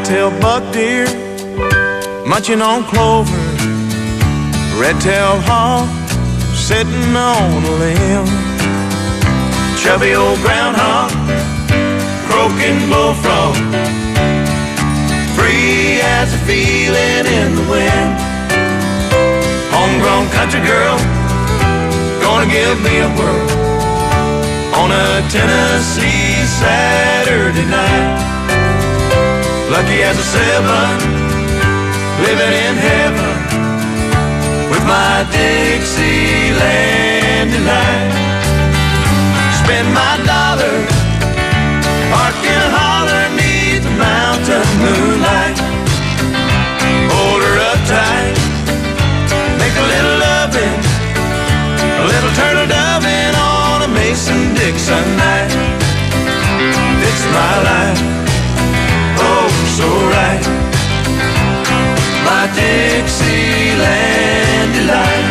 white-tailed buck deer munching on clover, red-tailed hawk sitting on a limb, chubby old groundhog, croaking bullfrog, free as a feeling in the wind. Homegrown country girl, gonna give me a whirl on a Tennessee Saturday night. Lucky as a 7, living in heaven with my Dixieland delight. Spend my dollar, park and holler 'neath the mountain moonlight. Hold her up tight, make a little loving, a little turtle doving on a Mason-Dixon night. It's my life, oh so right, my Dixieland delight.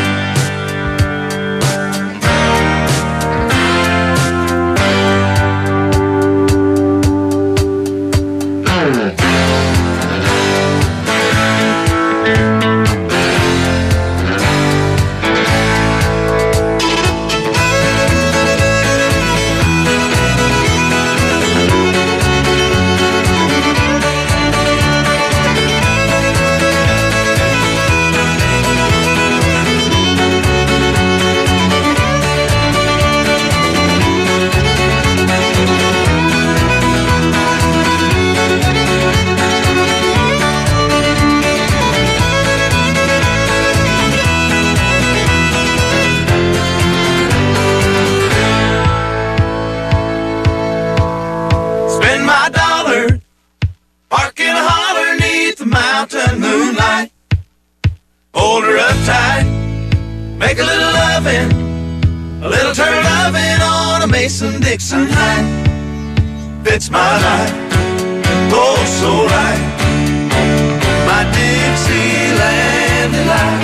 Make a little loving, a little turtle loving on a Mason-Dixon night. Fits my life, oh so right, my Dixieland delight.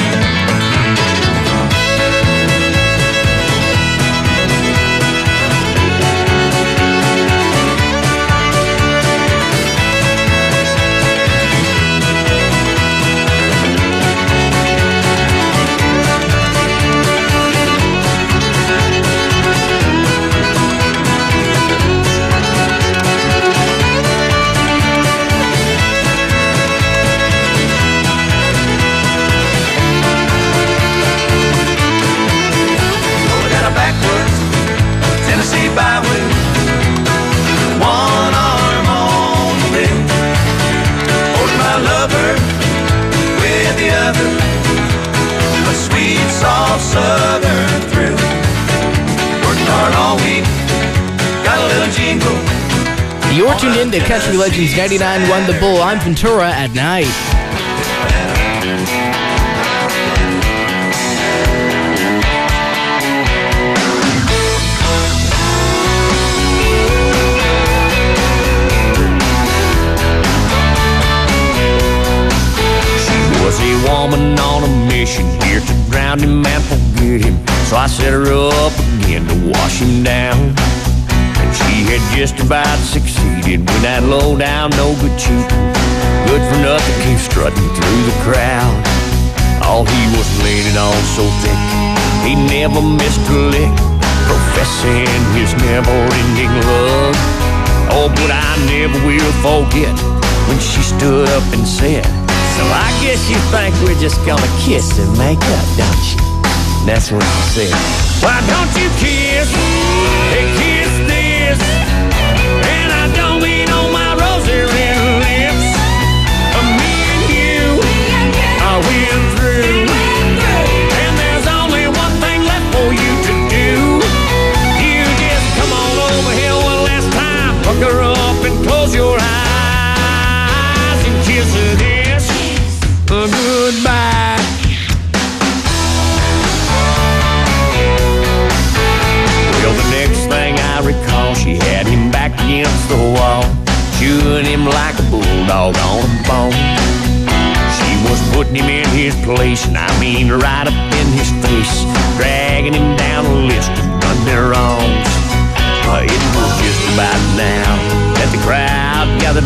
Byway, one arm on the wheel, holding my lover with the other, a sweet, soft southern thrill. Worked hard all week, got a little jingle. You're tuned in to Country Legends 99.1 The Bull. I'm Ventura at night. Was a woman on a mission here to drown him and forget him. So I set her up again to wash him down. And she had just about succeeded when that low down, no good cheap, good for nothing came strutting through the crowd. Oh, he was laying it on so thick, he never missed a lick, professing his never-ending love. Oh, but I never will forget when she stood up and said, "So I guess you think we're just gonna kiss and make up, don't you?" That's what she said. "Why don't you kiss? Hey, kiss this. And I don't mean on my rosy red lips. Me and you, I went through. And there's only one thing left for you to do. You just come on over here one last time, hook her up and close your eyes and kiss her this. Goodbye." Well, the next thing I recall, she had him back against the wall, chewing him like a bulldog on a bone. She was putting him in his place, and I mean right up in his face, dragging him down a list of done their wrongs. It was just about now that the crowd gathered round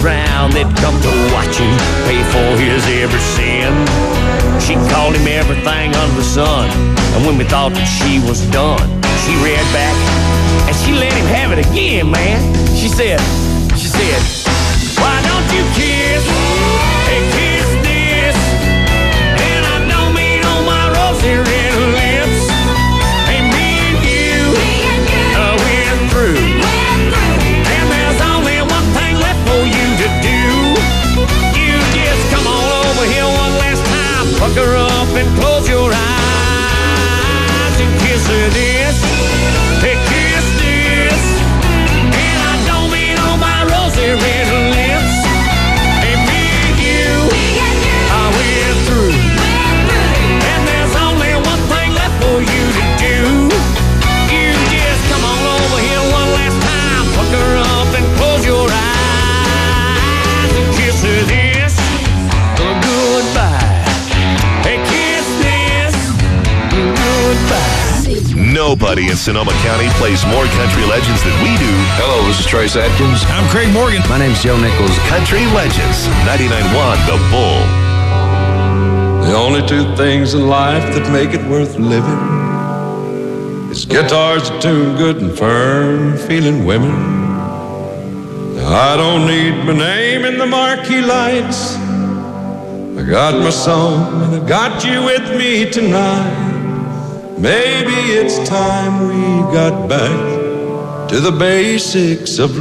town that come to watch him pay for his every sin. She called him everything under the sun, and when we thought that she was done, she read back and she let him have it again, man. She said, why don't you kiss? Hey, kiss this. And I don't mean on my rosy red lips. Hey, me and you, we're through. And there's only one thing left for you to do. You just come on over here one last time, pucker up and close your eyes and kiss her this. Hey, kiss this. And I don't mean on my rosy red lips. Hey, me and you, we're through. And there's only one thing left for you to do. You just come on over here one last time, pucker up and close your eyes and kiss her this. Goodbye. Hey, kiss this. Goodbye. Nobody in Sonoma County plays more country legends than we do. Hello, this is Trace Atkins. I'm Craig Morgan. My name's Joe Nichols. Country Legends, 99.1 The Bull. The only two things in life that make it worth living is guitars that tune good and firm, feeling women. Now, I don't need my name in the marquee lights. I got my song and I got you with me tonight. Maybe it's time we got back to the basics of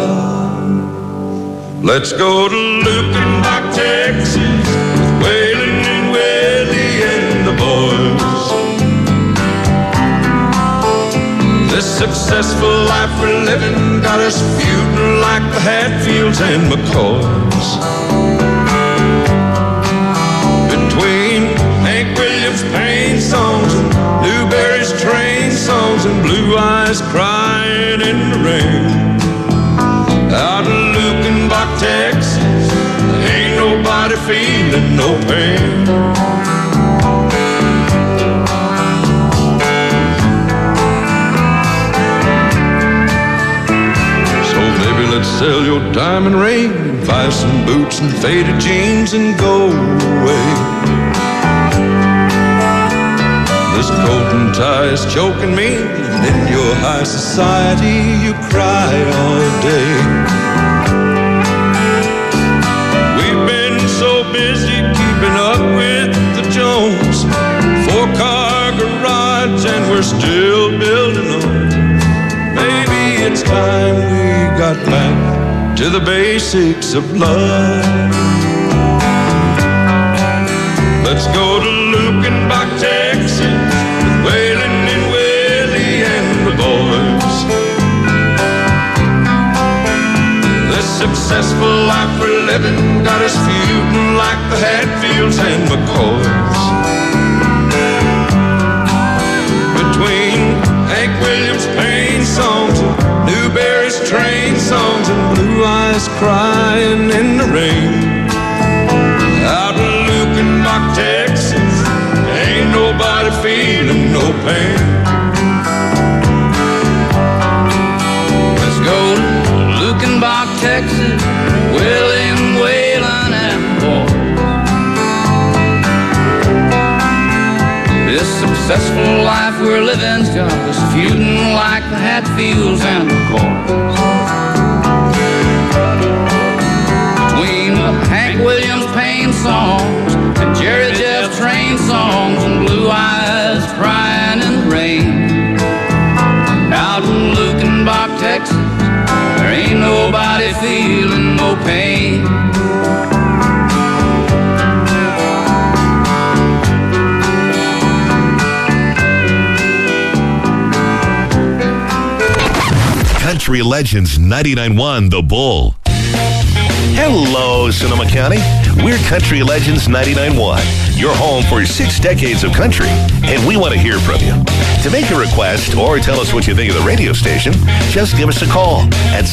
love. Let's go to Lukenbach, Texas, with Waylon and Willie and the boys. This successful life we're living got us feuding like the Hatfields and McCoys. Between Hank Williams' pain songs and Newberry's train songs and Blue Eyes crying in the rain. Out in Lukenbach, Texas, ain't nobody feeling no pain. So baby, let's sell your diamond ring and buy some boots and faded jeans and go away. This coat and tie is choking me, and in your high society you cry all day. We've been so busy keeping up with the Jones, 4-car garage and we're still building on. Maybe it's time we got back to the basics of love. Let's go to Lukenbach, Texas, with Waylon and Willie and the boys. This successful life we're living got us feuding like the Hatfields and McCoys. Between Hank Williams' pain songs and Newberry's train songs and Blue Eyes crying in the rain. Out in Lukenbach, Texas, ain't nobody feeling no pain. Let's go to Lukenbach, Texas, Willie and Waylon and boy. This successful life we're living's got us feuding like the Hatfields and McCoys. Between the Hank Williams pain songs and Jerry Jeff train songs and Blue Eyes crying in the rain. Out in Lukenbach, Texas, there ain't nobody feeling no pain. Country Legends, 99.1 The Bull. Hello, Sonoma County. We're Country Legends 99.1, your home for 6 decades of country, and we want to hear from you. To make a request or tell us what you think of the radio station, just give us a call at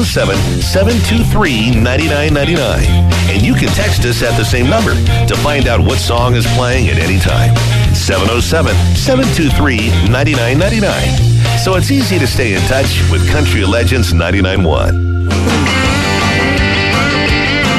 707-723-9999. And you can text us at the same number to find out what song is playing at any time. 707-723-9999. So it's easy to stay in touch with Country Legends 99.1.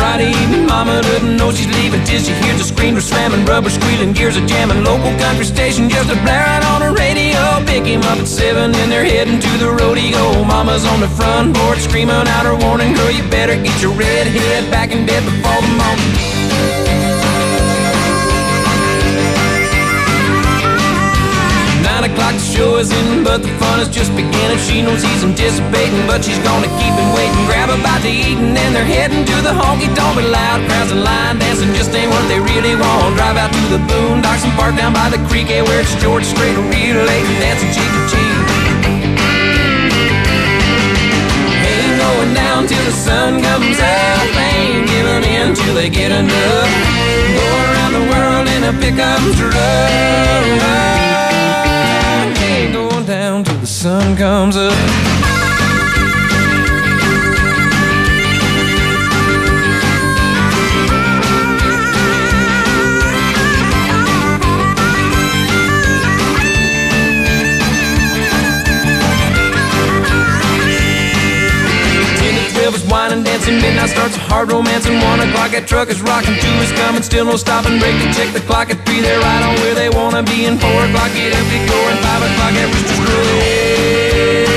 Friday evening, mama doesn't know she's leaving till she hears the screamers slamming, rubber squealing, gears are jamming. Local country station just a blaring on the radio. Pick him up at 7 and they're heading to the rodeo. Mama's on the front porch screaming out her warning, girl, you better get your red head back in bed before the morning. 9 o'clock, the show is in, but the fun is just beginning. She knows he's anticipating, but she's gonna keep him waiting. Grab a bite to eat and then they're heading to the honky-tonk. But loud crowds and line dancing just ain't what they really want. Drive out to the boondocks and park down by the creek, yeah, where it's George Strait relating, dancing cheek to cheek. Ain't going down till the sun comes up. Ain't giving in till they get enough. Go around the world in a pickup truck. Going down till the sun comes up. Wine and dancing, midnight starts a hard romance, and 1 o'clock that truck is rocking, 2 is coming, still no stopping, break to check the clock, at 3 they're right on where they wanna be, and 4 o'clock get up, get going, 5 o'clock that rooster's crowing.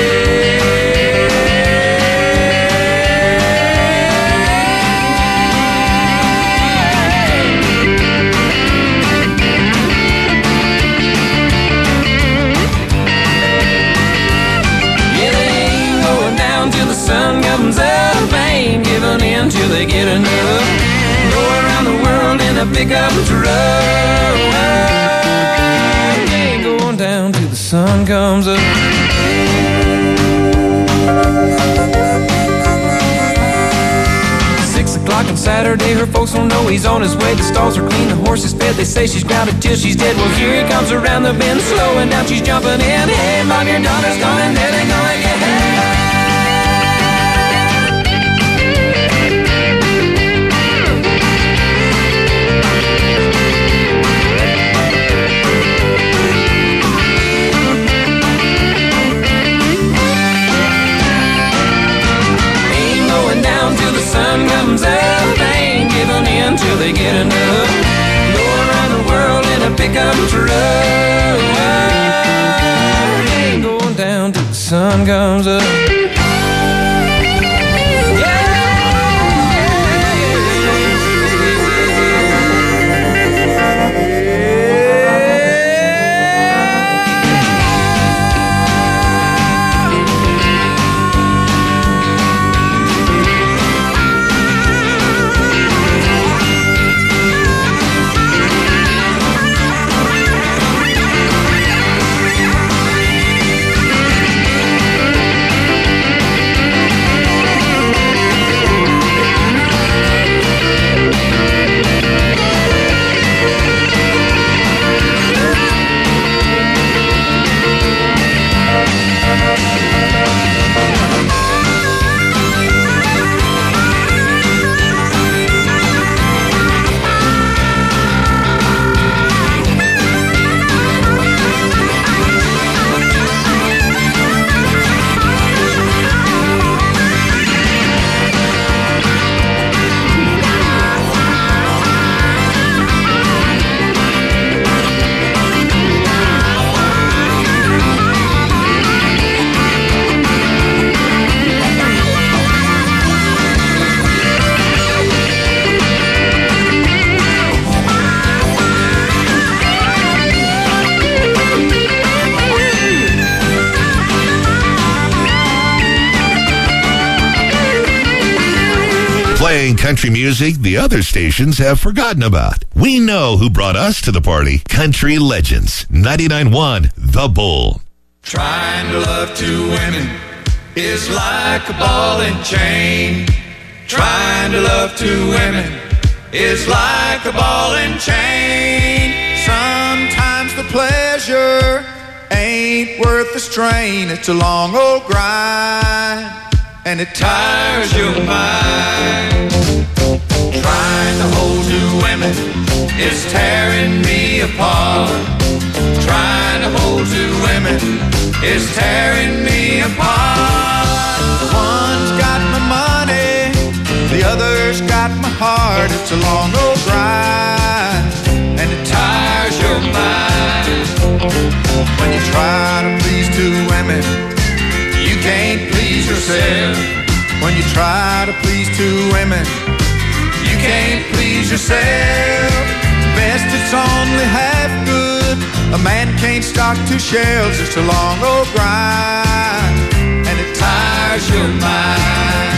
Till they get enough. Go around the world in a pickup truck. Ain't going down till the sun comes up. 6 o'clock on Saturday, her folks don't know he's on his way. The stalls are clean, the horse is fed. They say she's grounded till she's dead. Well, here he comes around the bend, slowing down, she's jumping in. Hey, mom, your daughter's coming, there they gonna get her. Sun comes up, ain't giving in till they get enough. Go around the world in a pickup truck. Ain't going down till the sun comes up. Playing country music the other stations have forgotten about. We know who brought us to the party. Country Legends, 99.1 The Bull. Trying to love two women is like a ball and chain. Trying to love two women is like a ball and chain. Sometimes the pleasure ain't worth the strain. It's a long old grind, and it tires your mind. Trying to hold two women is tearing me apart. Trying to hold two women is tearing me apart. One's got my money, the other's got my heart. It's a long old grind, and it tires your mind. When you try to please two women, you can't please yourself. When you try to please two women, you can't please yourself. Best it's only half good. A man can't stock two shelves. It's a long old grind, and it tires your mind.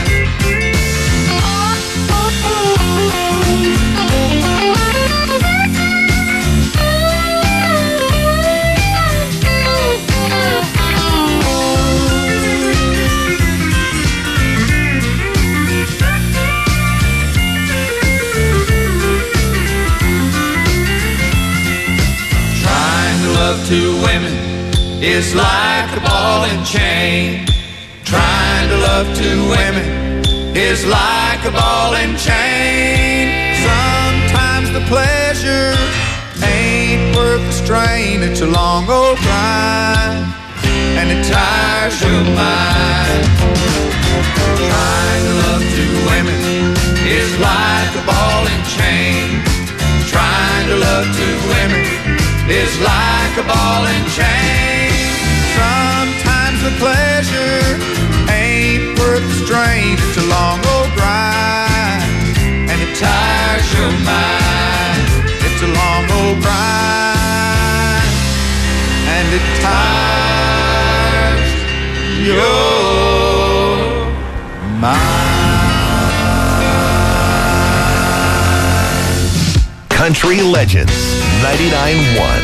Two women is like a ball and chain. Trying to love two women is like a ball and chain. Sometimes the pleasure ain't worth the strain. It's a long old grind, and it tires your mind. Trying to love two women is like a ball and chain. Trying to love two women is like a ball and chain. Sometimes the pleasure ain't worth the strain. It's a long old grind, and it tires your mind. It's a long old grind, and it tires your mind. Country Legends 99.1.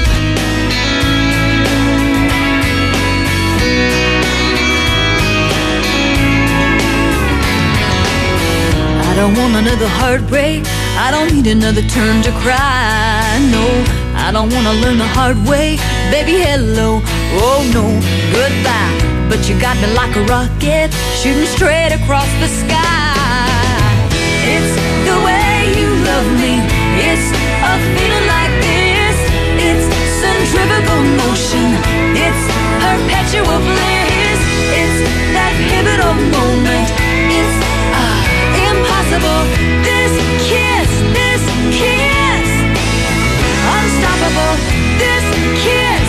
I don't want another heartbreak. I don't need another turn to cry. No, I don't want to learn the hard way. Baby, hello, oh no, goodbye. But you got me like a rocket, shooting straight across the sky. It's the way you love me. It's a feeling like this. It's centrifugal motion. It's perpetual bliss. It's that pivotal moment. It's impossible. This kiss, unstoppable. This kiss.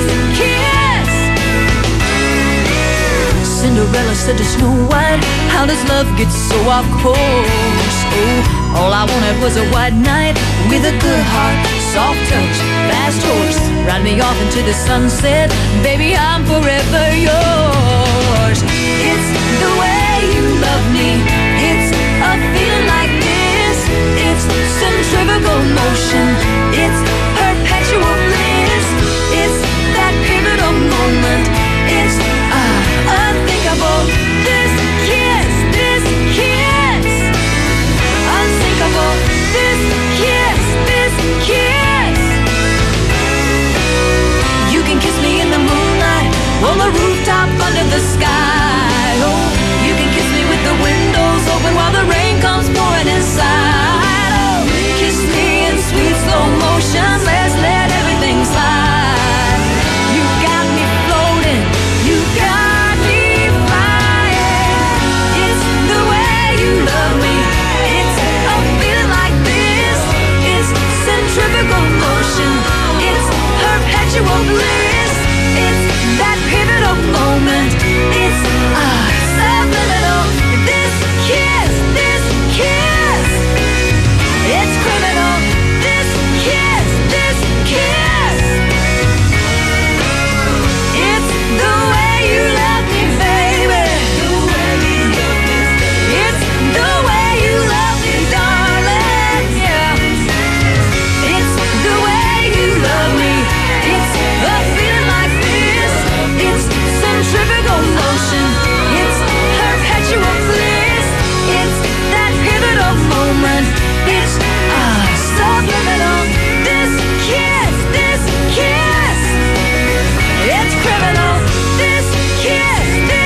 Cinderella said to Snow White, how does love get so off course? Oh, all I wanted was a white knight with a good heart, soft touch, fast horse. Ride me off into the sunset, baby, I'm forever yours. It's the way you love me. It's a feeling like this. It's centrifugal motion. It's perpetual bliss. It's that pivotal moment. It's unthinkable. This kiss, unsinkable. This kiss. You can kiss me in the moonlight, on the rooftop under the sky. Oh, you can kiss me with the windows open while the rain comes pouring inside. Oh, kiss me in sweet slow motion. Let's let everything slide. You got me floating. You got me flying. It's the way you love me. It's a feeling like this. It's centrifugal motion. It's perpetual bliss. It's that pivotal moment. It's subliminal. This kiss. It's criminal. This kiss. It's the way you love me, baby. It's the way you love me, darling. Yeah. It's the way you love me. It's a feeling like this. It's centrifugal motion. It's perpetual bliss. It's that pivotal moment. It's subliminal. This kiss. It's criminal. This kiss.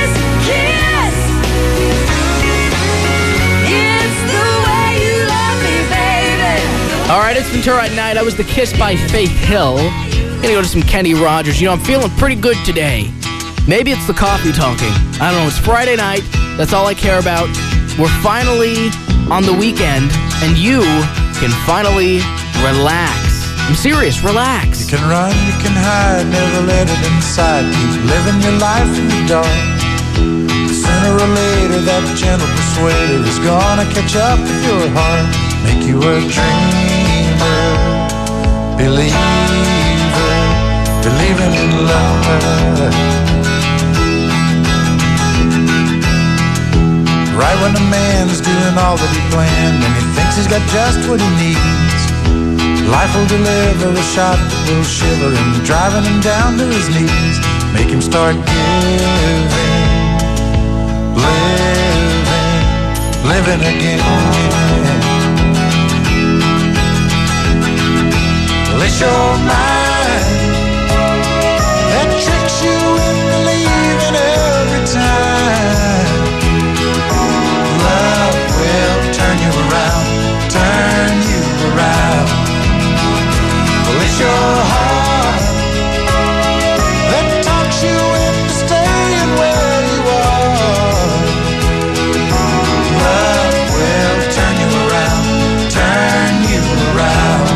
It's the way you love me, baby. All right, it's Ventura at Night. I was The Kiss by Faith Hill. Gonna go to some Kenny Rogers. You know, I'm feeling pretty good today. Maybe it's the coffee talking. I don't know. It's Friday night. That's all I care about. We're finally on the weekend, and you can finally relax. I'm serious, relax. You can run, you can hide, never let it inside. Keep living your life in the dark. Sooner or later, that gentle persuader is gonna catch up with your heart. Make you a dreamer, believer, believing in love. Right when a man's doing all that he planned and he thinks he's got just what he needs, life will deliver a shot that will shiver him, driving him down to his knees. Make him start giving, living again. Let your mind that tricks you into believing every time. Love will turn you around, turn you around. It's your heart that talks you into staying where you are. Love will turn you around, turn you around.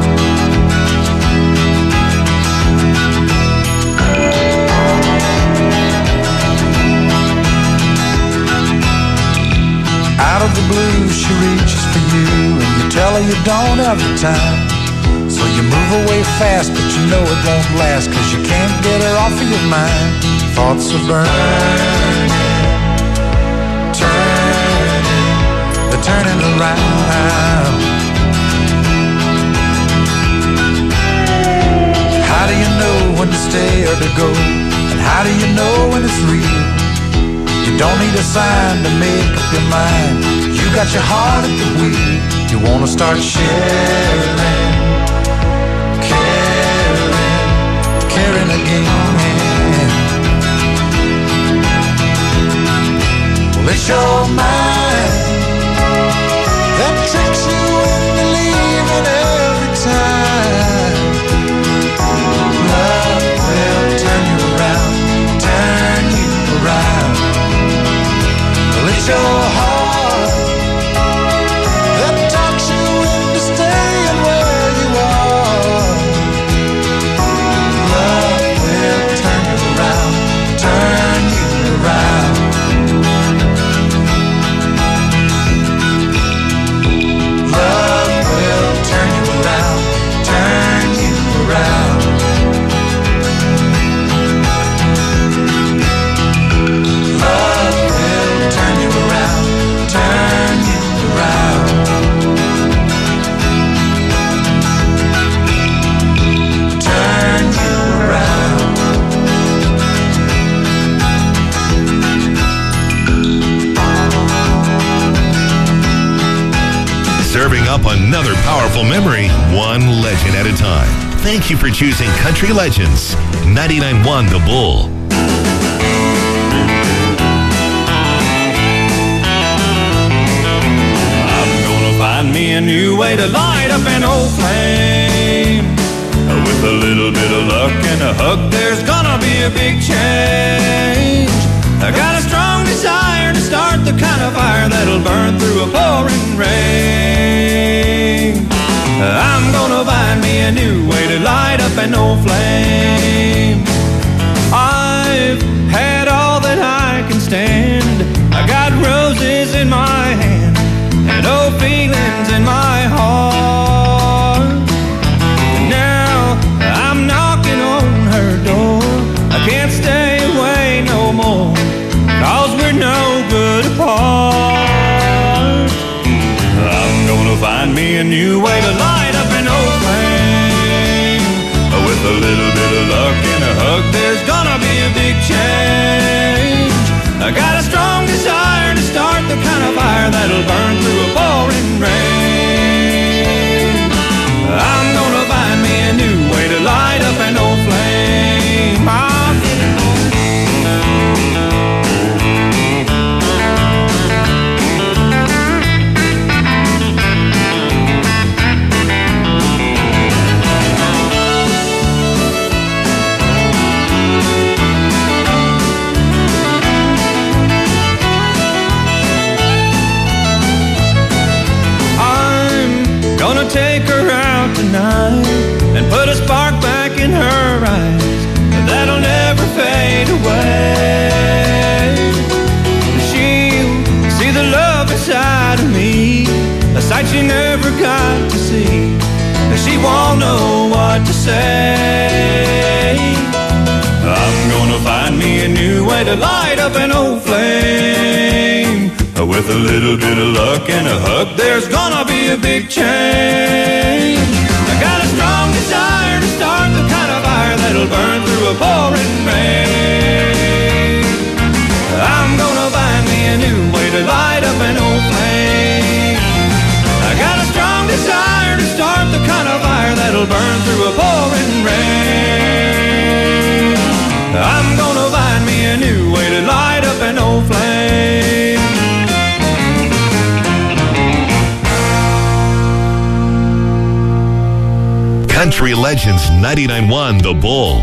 Out of the blue she reaches for you, and you tell her you don't have the time. So you move away fast, but you know it won't last, 'cause you can't get her off of your mind. Thoughts are burning, turning, they're turning around. How do you know when to stay or to go? And how do you know when it's real? You don't need a sign to make up your mind. You got your heart at the wheel. You wanna start sharing, caring again. Well, it's your mind that tricks you into leaving every time. Love will turn you around, turn you around. Well, it's your heart that talks you into staying where you are. Love will turn you around, turn you around. Love will turn you around, turn you around. Love will turn you around, turn you around. Turn you around. Serving up another powerful memory, one legend at a time. Thank you for choosing Country Legends 99.1 The Bull. I'm gonna find me a new way to light up an old flame. With a little bit of luck and a hug, there's gonna be a big change. I got a strong desire to start the kind of fire that'll burn through a pouring rain. I'm gonna find me a new way to light up an old flame. I've had all that I can stand. I got roses in my hand and old feelings in my heart. Now I'm knocking on her door. I can't stay away no more, 'cause we're no good apart. I'm gonna find me a new way to light up an old flame. With a little bit of luck and a hug, there's gonna be a big change. I got a strong desire to start the kind of fire that'll burn through a pouring rain. I'm gonna find me a new way to light up an old flame. gonna take her out tonight and put a spark back in her eyes that'll never fade away. She'll see the love inside of me, a sight she never got to see. She won't know what to say. I'm gonna find me a new way to light up an old flame. With a little bit of luck and a hug, there's gonna be a big change. I got a strong desire to start the kind of fire that'll burn through a pouring rain. I'm gonna find me a new way to light up an old flame. I got a strong desire to start the kind of fire that'll burn through a pouring rain. I'm gonna find me a new way to light up an old flame. Country Legends 99.1 The Bull.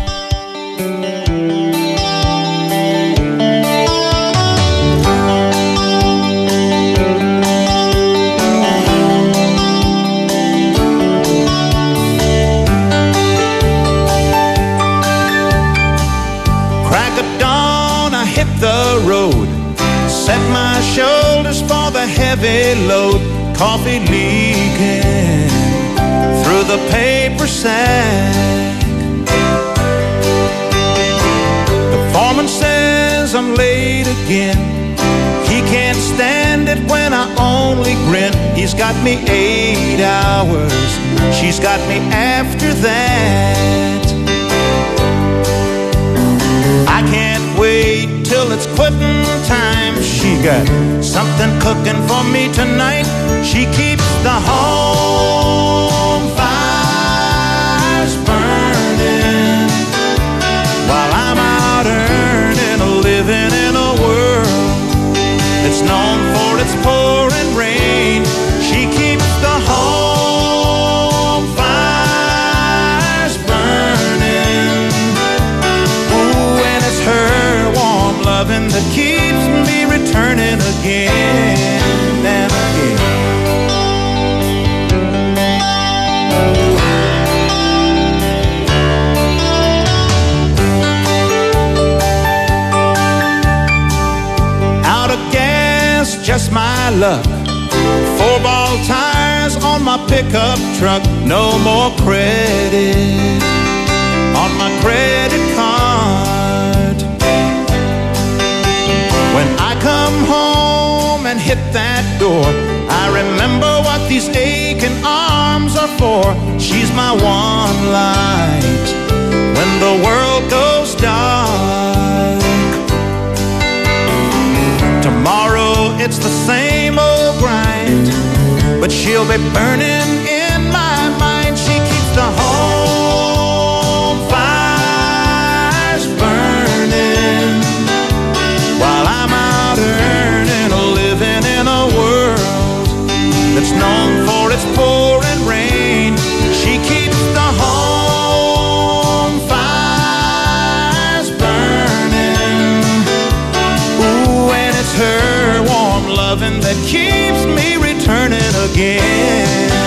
Crack of dawn, I hit the road, set my shoulders for the heavy load, coffee leaking through the paper sack. The foreman says I'm late again. He can't stand it when I only grin. He's got me 8 hours, she's got me after that. I can't wait till it's quitting time. She got something cooking for me tonight. She keeps the home fires burning while I'm out earning a living in a world that's known for its pouring rain. She keeps the home fires burning. Ooh, and it's her warm loving that keeps me returning again and again. Just my luck. 4-ball tires on my pickup truck. No more credit on my credit card. When I come home and hit that door, I remember what these aching arms are for. She's my one light when the world goes dark. Tomorrow it's the same old grind, but she'll be burning in my mind. She keeps the home fires burning while I'm out earning a living in a world that's known for its pouring rain. She keeps the home fires burning. Ooh, and it's her warm loving that keeps me returning again.